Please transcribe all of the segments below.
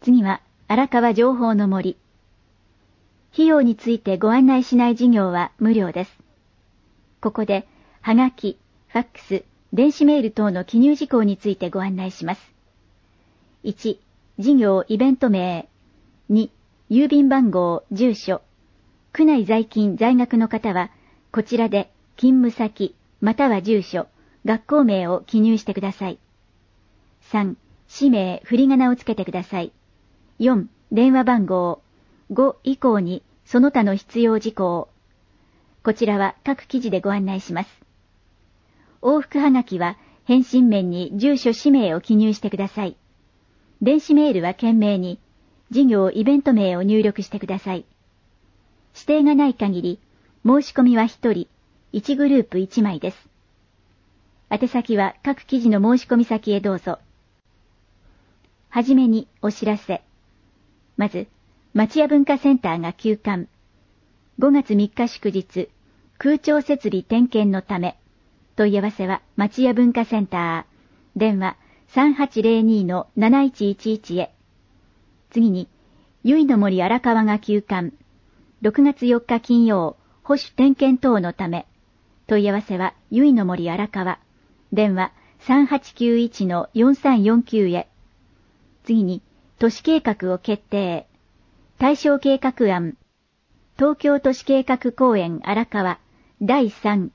次は、荒川情報の森。費用についてご案内しない事業は無料です。ここで、はがき、ファックス、電子メール等の記入事項についてご案内します。1、事業イベント名。2、郵便番号、住所。区内在勤在学の方は、こちらで勤務先、または住所、学校名を記入してください。3、氏名、振り仮名をつけてください。4、電話番号。5以降にその他の必要事項。こちらは各記事でご案内します。往復はがきは返信面に住所氏名を記入してください。電子メールは件名に事業イベント名を入力してください。指定がない限り申し込みは1人、1グループ1枚です。宛先は各記事の申し込み先へどうぞ。はじめにお知らせ。まず、町屋文化センターが休館。5月3日祝日、空調設備点検のため。問い合わせは町屋文化センター。電話 3802-7111 へ。次に、由比の森荒川が休館。6月4日金曜、保守点検等のため。問い合わせは由比の森荒川。電話 3891-4349 へ。次に、都市計画を決定。対象計画案。東京都市計画公園荒川第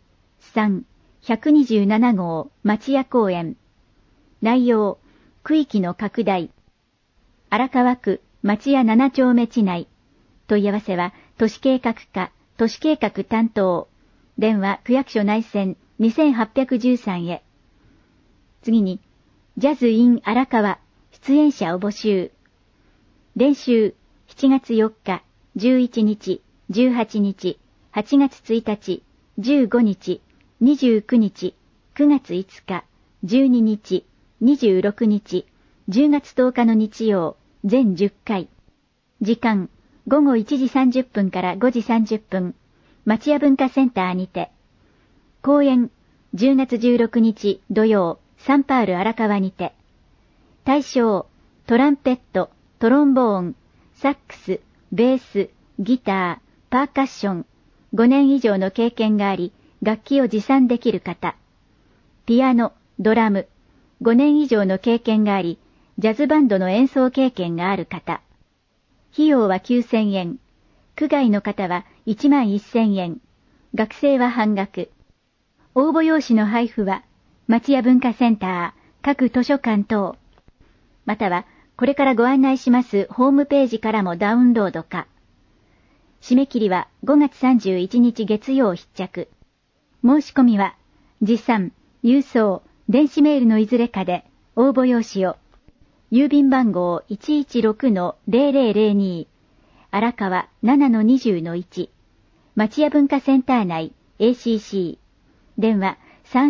3、127号町屋公園。内容、区域の拡大。荒川区町屋7丁目地内。問い合わせは都市計画課、都市計画担当。電話区役所内線2813へ。次に、ジャズイン荒川出演者を募集。練習7月4日、11日、18日、8月1日、15日、29日、9月5日、12日、26日、10月10日の日曜、全10回。時間、午後1時30分から5時30分、町屋文化センターにて。公演、10月16日土曜、サンパール荒川にて。対象、トランペット、トロンボーン、サックス、ベース、ギター、パーカッション、5年以上の経験があり、楽器を持参できる方。ピアノ、ドラム、5年以上の経験があり、ジャズバンドの演奏経験がある方。費用は9000円。区外の方は11000円。学生は半額。応募用紙の配布は、町屋文化センター、各図書館等。または、これからご案内しますホームページからもダウンロードか。締め切りは5月31日月曜必着。申し込みは、持参、郵送、電子メールのいずれかで応募用紙を。郵便番号 116-0002 荒川 7-20-1 町屋文化センター内 ACC 電話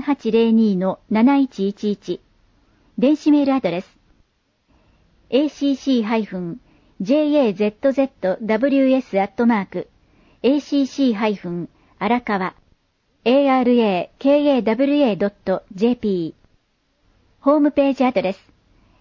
3802-7111 電子メールアドレスacc-jazzws@荒川 arakawa.jp ホームページアドレス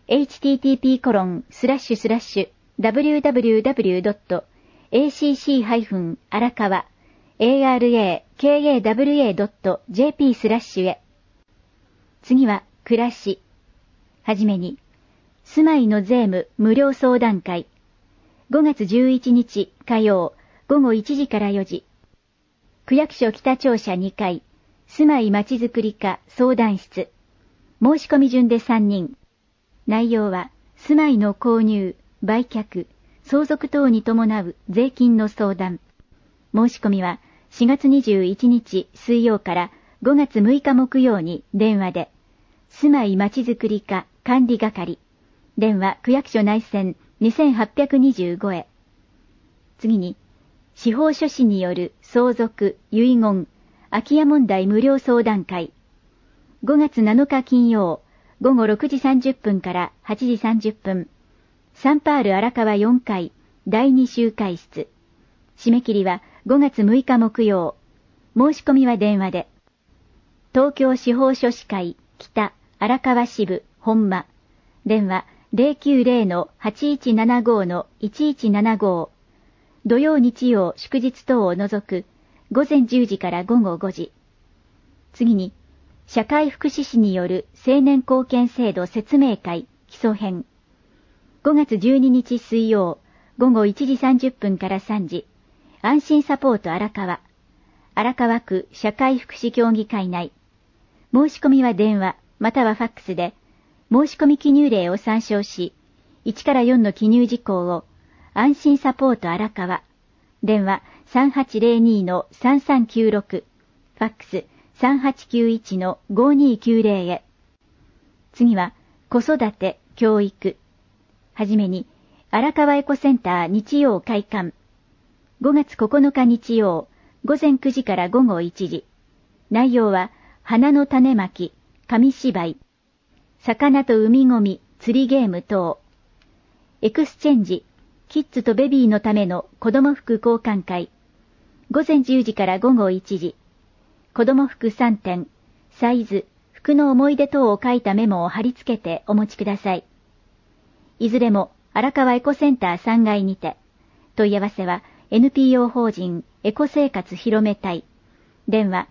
http://www.acc-arakawa.jp/ へ。次は、暮らし。はじめに、住まいの税務無料相談会。5月11日火曜午後1時から4時。区役所北庁舎2階、住まいまちづくり課相談室。申し込み順で3人。内容は、住まいの購入、売却、相続等に伴う税金の相談。申し込みは4月21日水曜から5月6日木曜に電話で、住まいまちづくり課管理係。電話区役所内線2825へ。次に、司法書士による相続、遺言、空き家問題無料相談会。5月7日金曜、午後6時30分から8時30分。サンパール荒川4階、第2集会室。締め切りは5月6日木曜。申し込みは電話で。東京司法書士会、北、荒川支部、本間。電話 090-8175-1175、土曜日曜祝日等を除く午前10時から午後5時。次に、社会福祉士による青年貢献制度説明会基礎編。5月12日水曜午後1時30分から3時、安心サポート荒川区社会福祉協議会内。申し込みは電話またはファックスで、申し込み記入例を参照し、1から4の記入事項を、安心サポート荒川、電話 3802-3396、ファックス 3891-5290 へ。次は、子育て、教育。はじめに、荒川エコセンター日曜開館。5月9日日曜、午前9時から午後1時。内容は、花の種まき、紙芝居、魚と海ごみ、釣りゲーム等。エクスチェンジ、キッズとベビーのための子供服交換会。午前10時から午後1時。子供服3点、サイズ、服の思い出等を書いたメモを貼り付けてお持ちください。いずれも荒川エコセンター3階にて。問い合わせは NPO 法人エコ生活広め隊。電話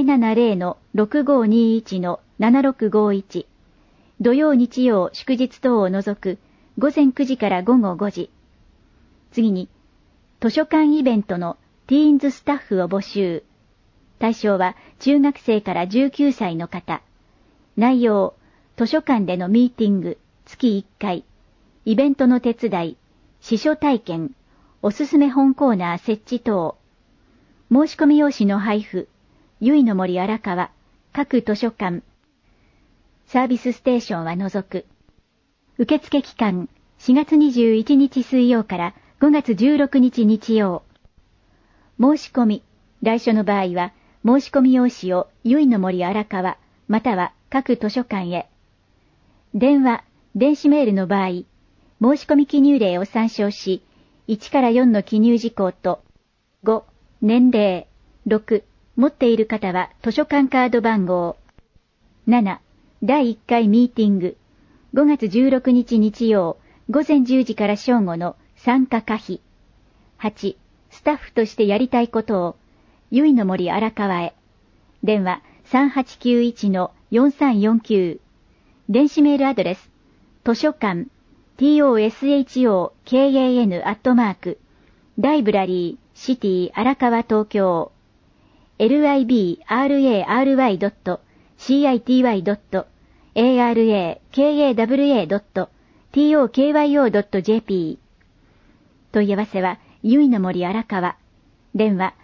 070-6521-7651。土曜日曜祝日等を除く午前9時から午後5時。次に、図書館イベントのティーンズスタッフを募集。対象は中学生から19歳の方。内容、図書館でのミーティング、月1回。イベントの手伝い、司書体験、おすすめ本コーナー設置等。申し込み用紙の配布、ゆいの森荒川、各図書館。サービスステーションは除く。受付期間、4月21日水曜から5月16日日曜。申し込み、来所の場合は、申し込み用紙をゆいの森荒川、または各図書館へ。電話、電子メールの場合、申し込み記入例を参照し、1から4の記入事項と、5、年齢、6、持っている方は図書館カード番号、7、第1回ミーティング、5月16日日曜、午前10時から正午の参加可否。8、スタッフとしてやりたいことを、ゆいの森荒川へ。電話3891-4349。電子メールアドレス、図書館、toshokan library city 荒川東京 library.city.arakawa.tokyo.jp 問い合わせはゆいの森荒川電話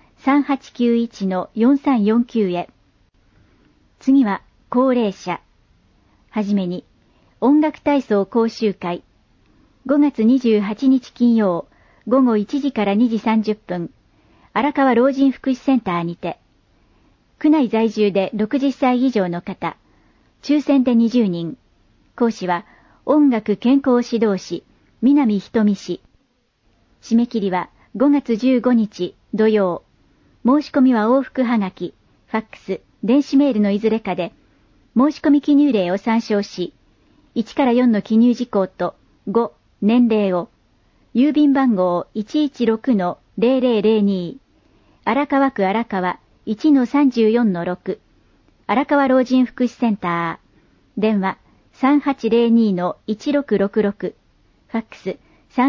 3891-4349 へ。次は高齢者。はじめに音楽体操講習会5月28日金曜午後1時から2時30分荒川老人福祉センターにて区内在住で60歳以上の方抽選で20人講師は音楽健康指導士南ひとみ氏締め切りは5月15日土曜申し込みは往復はがきファックス電子メールのいずれかで申し込み記入例を参照し1から4の記入事項と5、年齢を、郵便番号 116-0002、荒川区荒川 1-34-6、荒川老人福祉センター、電話 3802-1666、ファックス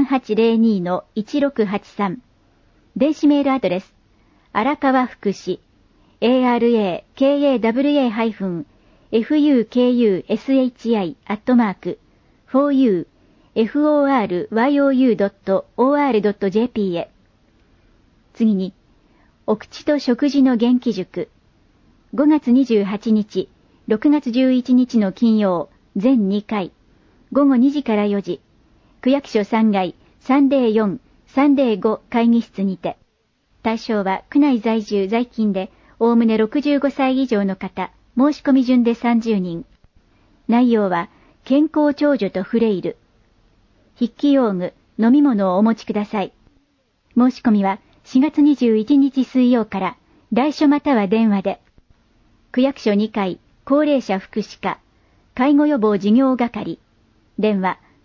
3802-1683、電子メールアドレス、荒川福祉、arakushi-fukushi-for-you.or.jp へ。次に、お口と食事の元気塾。5月28日、6月11日の金曜、全2回、午後2時から4時、区役所3階304、305会議室にて、対象は区内在住在勤で、おおむね65歳以上の方、申し込み順で30人。内容は、健康長寿とフレイル。筆記用具、飲み物をお持ちください。申し込みは4月21日水曜から、来所または電話で。区役所2階、高齢者福祉課、介護予防事業係。電話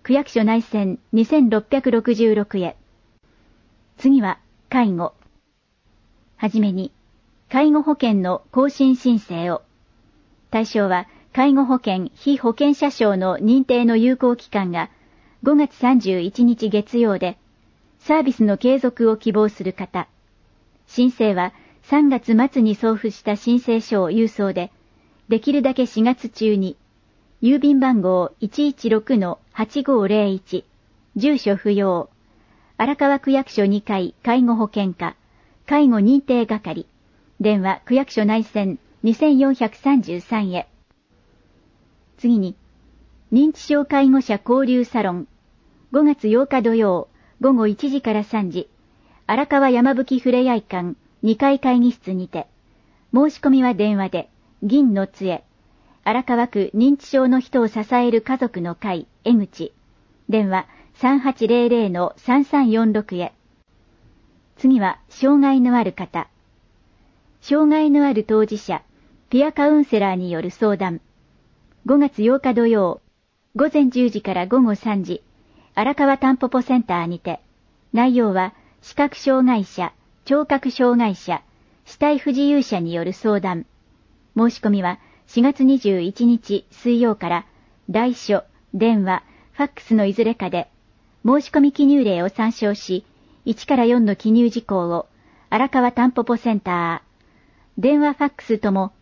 区役所内線2666へ。次は、介護。はじめに、介護保険の更新申請を。対象は、介護保険被保険者証の認定の有効期間が5月31日月曜で、サービスの継続を希望する方。申請は3月末に送付した申請書を郵送で、できるだけ4月中に、郵便番号 116-8501、住所不要、荒川区役所2階介護保険課、介護認定係、電話区役所内線2433へ。次に、認知症介護者交流サロン、5月8日土曜、午後1時から3時、荒川山吹ふれあい館2階会議室にて、申し込みは電話で、銀の杖、荒川区認知症の人を支える家族の会、江口、電話3800-3346へ。次は、障害のある方。障害のある当事者、ピアカウンセラーによる相談。5月8日土曜、午前10時から午後3時、荒川たんぽぽセンターにて、内容は視覚障害者、聴覚障害者、肢体不自由者による相談。申し込みは4月21日水曜から来書、電話、ファックスのいずれかで、申し込み記入例を参照し、1から4の記入事項を荒川たんぽぽセンター、電話ファックスとも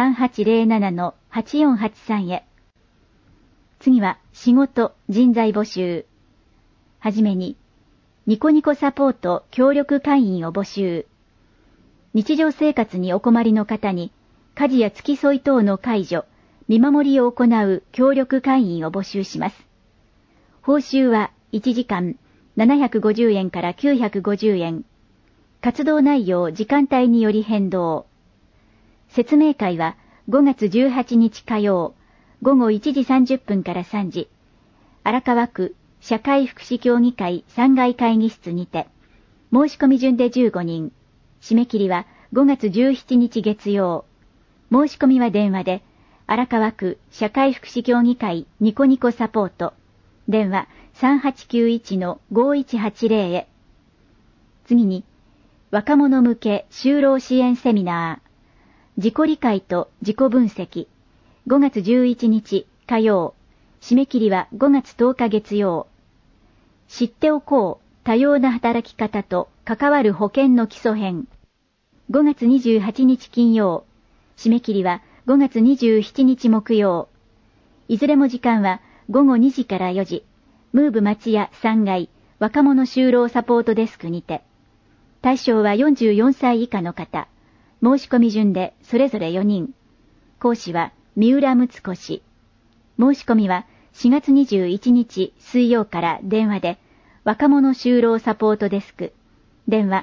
3807-8483へ。次は仕事、人材募集。はじめに、ニコニコサポート協力会員を募集。日常生活にお困りの方に、家事や付き添い等の介助、見守りを行う協力会員を募集します。報酬は1時間750円から950円。活動内容、時間帯により変動。説明会は5月18日火曜、午後1時30分から3時、荒川区社会福祉協議会3階会議室にて、申し込み順で15人、締め切りは5月17日月曜、申し込みは電話で、荒川区社会福祉協議会ニコニコサポート、電話3891-5180へ。次に、若者向け就労支援セミナー、自己理解と自己分析。5月11日火曜。締め切りは5月10日月曜。知っておこう。多様な働き方と関わる保険の基礎編。5月28日金曜。締め切りは5月27日木曜。いずれも時間は午後2時から4時。ムーブ町屋3階若者就労サポートデスクにて。対象は44歳以下の方。申し込み順でそれぞれ4人。講師は三浦睦子氏。申し込みは4月21日水曜から電話で若者就労サポートデスク。電話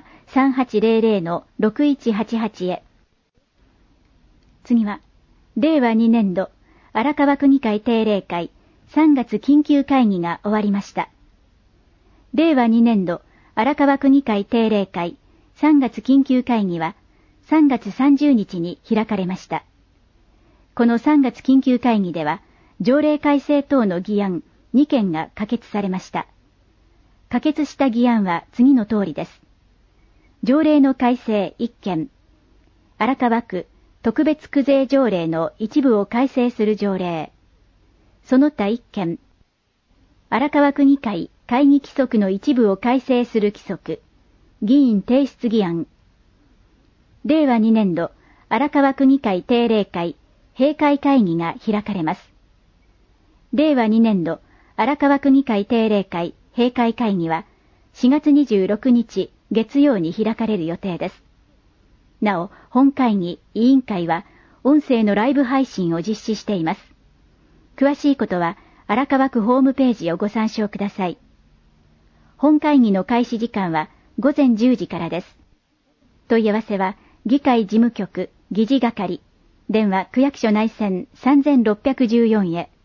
3800-6188へ。次は、令和2年度荒川区議会定例会3月緊急会議が終わりました。令和2年度荒川区議会定例会3月緊急会議は3月30日に開かれました。この3月緊急会議では、条例改正等の議案2件が可決されました。可決した議案は次の通りです。条例の改正1件、荒川区特別区税条例の一部を改正する条例。その他1件、荒川区議会会議規則の一部を改正する規則、議員提出議案。令和2年度荒川区議会定例会閉会会議が開かれます。令和2年度荒川区議会定例会閉会会議は4月26日月曜に開かれる予定です。なお、本会議、委員会は音声のライブ配信を実施しています。詳しいことは荒川区ホームページをご参照ください。本会議の開始時間は午前10時からです。問い合わせは議会事務局議事係、電話区役所内線3614へ。